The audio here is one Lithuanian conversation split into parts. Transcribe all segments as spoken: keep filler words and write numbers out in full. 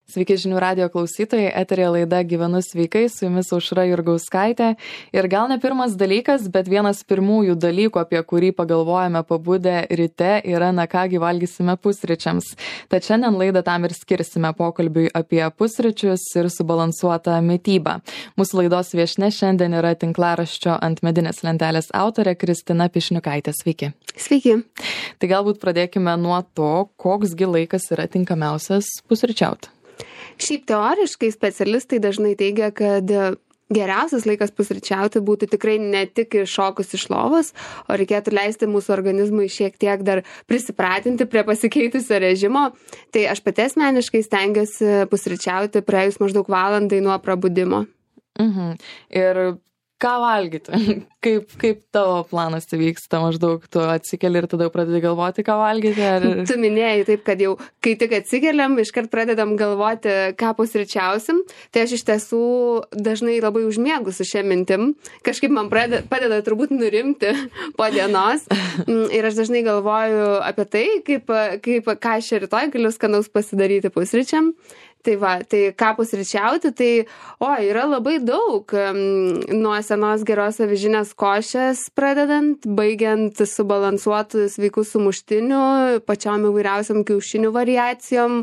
Sveiki žinių radijo klausytojai, eterėje laida Gyvenu sveikai, su jumis Aušra Jurgauskaitė. Ir gal ne pirmas dalykas, bet vienas pirmųjų dalykų, apie kurį pagalvojame pabudę ryte, yra na kągi valgysime pusryčiams. Tad šiandien laidą tam ir skirsime pokalbiui apie pusryčius ir subalansuotą mitybą. Mūsų laidos viešnia šiandien yra tinklaraščio Ant medinės lentelės autorė Kristina Pišniukaitė. Sveiki. Sveiki. Tai galbūt pradėkime nuo to, koksgi laikas yra tinkamiausias pusryčiauti. Šiaip teoriškai specialistai dažnai teigia, kad geriausias laikas pusryčiauti būtų tikrai ne tik iššokus iš lovos, o reikėtų leisti mūsų organizmui šiek tiek dar prisipratinti prie pasikeitusio režimo. Tai aš pati asmeniškai stengiuosi pusryčiauti praėjus maždaug valandai nuo prabudimo. Mhm. Ir ką valgyti? Kaip, kaip tavo planas įvyksta? Maždaug tu atsikeli ir tada jau pradedi galvoti, ką valgyti? Ar... Tu minėjai taip, kad jau kai tik atsikeliam, iškart pradedam galvoti, ką pusryčiausim. Tai aš iš tiesų dažnai labai užmiegu su šia mintim. Kažkaip man pradeda, padeda turbūt nurimti po dienos. Ir aš dažnai galvoju apie tai, kaip, kaip ką aš rytoj galiu skanaus pasidaryti pusryčiam. Tai va, tai ką pusryčiauti, tai, o, yra labai daug, nuo senos geros avižinės košės pradedant, baigiant subalansuotų sveikų sumuštinių, pačiom įvairiausiam kiaušinių variacijom,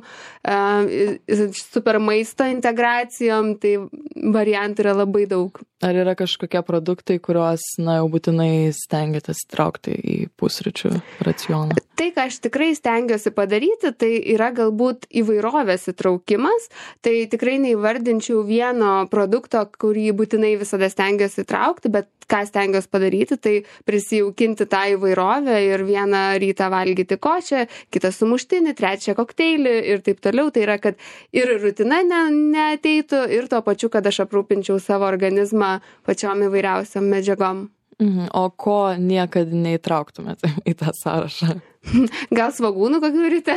super maisto integracijom, tai variantų yra labai daug. Ar yra kažkokie produktai, kuriuos, na, jau būtinai stengiatės traukti į pusryčių racioną? Tai, ką aš tikrai stengiuosi padaryti, tai yra galbūt įvairovės įtraukimas. Tai tikrai neįvardinčiau vieno produkto, kurį būtinai visada stengiuosi įtraukti, bet ką stengiuosi padaryti, tai prisijaukinti tą įvairovę ir vieną rytą valgyti košę, kitą sumuštinį, trečią kokteilį ir taip toliau. Tai yra, kad ir rutina ne, neateitų ir tuo pačiu, kad aš aprūpinčiau savo organizmą pačiom įvairiausiam medžiagom. Mhm. O ko niekada neįtrauktumėt į tą sąrašą? Gal svagūnų kokių ryte?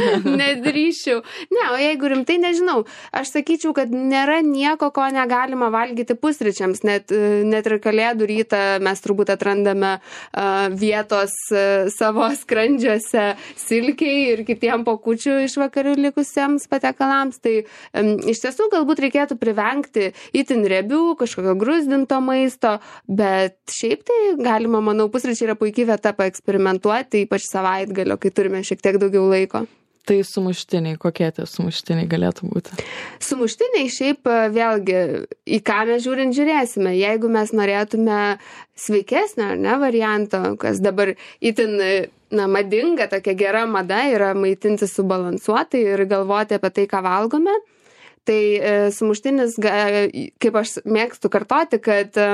Nedrįščiau. Ne, o jeigu rimtai, nežinau. Aš sakyčiau, kad nėra nieko, ko negalima valgyti pusryčiams. Net, net ir kalėdų rytą mes turbūt atrandame uh, vietos uh, savo skrandžiuose silkiai ir kitiem pakučių iš vakarių likusiems patiekalams. Tai um, iš tiesų galbūt reikėtų privengti itin riebių, kažkokio gruzdinto maisto, bet šiaip tai galima, manau, pusryčiai yra puikiai vieta paeksperimentuoti, ypač savaitę atgalio, kai turime šiek tiek daugiau laiko. Tai sumuštiniai, kokie tie sumuštiniai galėtų būti? Sumuštiniai šiaip vėlgi, į ką mes žiūrint žiūrėsime. Jeigu mes norėtume sveikesnio, ne, varianto, kas dabar itin, na, madinga, tokia gera mada yra maitinti subalansuotai ir galvoti apie tai, ką valgome. Tai e, sumuštinis, kaip aš mėgstu kartoti, kad e,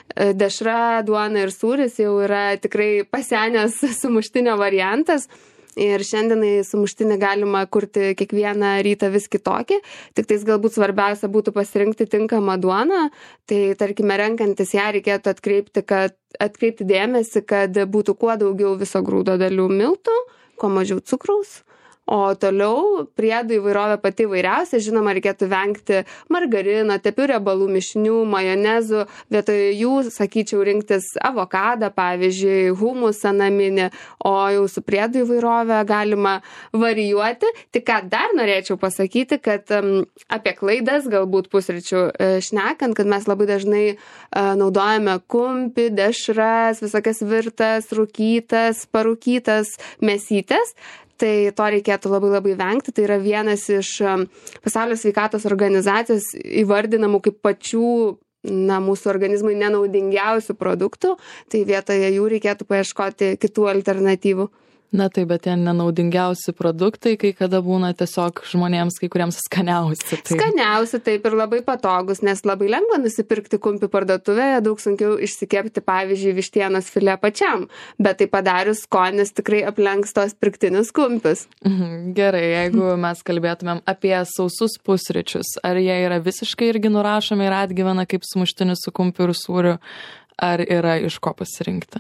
dešra, duona ir sūris jau yra tikrai pasenęs sumuštinio variantas. Ir šiandienai sumuštinį galima kurti kiekvieną rytą vis kitokį. Tik tais galbūt svarbiausia būtų pasirinkti tinkamą duoną. Tai tarkime, renkantis ją reikėtų atkreipti, kad, atkreipti dėmesį, kad būtų kuo daugiau viso grūdo dalių miltų, kuo mažiau cukraus. O toliau priedų įvairovė pati įvairiausia. Žinoma, reikėtų vengti margarino, tepių riebalų mišinių, majonezų. Vietoj jų, sakyčiau, rinktis avokadą, pavyzdžiui, humusą naminį. O jau su priedų įvairovė galima varijuoti. Tik ką dar norėčiau pasakyti, kad um, apie klaidas galbūt pusryčių e, šnekant, kad mes labai dažnai e, naudojame kumpį, dešras, visokias virtas, rūkytas, parūkytas mėsytes. Tai to reikėtų labai labai vengti. Tai yra vienas iš Pasaulio sveikatos organizacijos įvardinamų kaip pačių, na, mūsų organizmui nenaudingiausių produktų. Tai vietoje jų reikėtų paieškoti kitų alternatyvų. Na taip, bet tie nenaudingiausi produktai, kai kada būna tiesiog žmonėms, kai kuriems skaniausi. Tai... Skaniausi, taip, ir labai patogus, nes labai lengva nusipirkti kumpį parduotuvėje, daug sunkiau išsikepti, pavyzdžiui, vištienos filė pačiam, bet tai padarius skonis tikrai aplenks tos pirktinius kumpius. Gerai, jeigu mes kalbėtumėm apie sausus pusryčius, ar jie yra visiškai irgi nurašomi ir atgyvena kaip sumuštinis su kumpiu ir sūriu? Ar yra iš ko pasirinkti?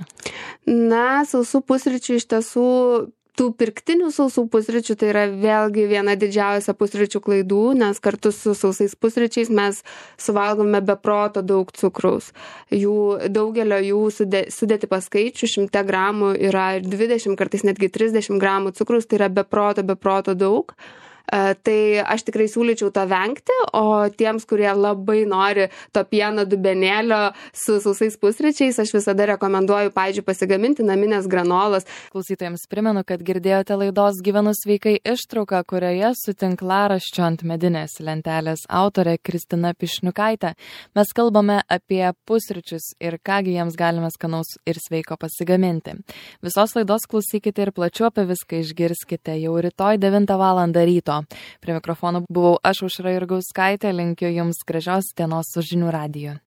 Na, sausų pusryčių iš tiesų, tų pirktinių sausų pusryčių tai yra vėlgi viena didžiausia pusryčių klaidų, nes kartu su sausais pusryčiais mes suvalgome be proto daug cukraus. Jų, daugelio jų sudėti paskaičių šimte gramų yra ir dvidešimt, kartais netgi trisdešimt gramų cukraus, tai yra be proto, be proto daug. Tai aš tikrai siūlyčiau to vengti, o tiems, kurie labai nori to pieno dubenėlio su sausais pusryčiais, aš visada rekomenduoju, pavyzdžiui, pasigaminti naminės granolas. Klausytojams primenu, kad girdėjote laidos Gyvenu sveikai ištrauką, kurioje su tinklaraščiu ant medinės lentelės autorė Kristina Pišniukaitė mes kalbame apie pusryčius ir kągi jiems galime skanaus ir sveiko pasigaminti. Visos laidos klausykite ir plačiau apie viską išgirskite jau rytoj devintą valandą ryto. Prie mikrofono buvau aš, Aušra Jurgauskaitė, linkiu jums gražios dienos su Žinių radiju.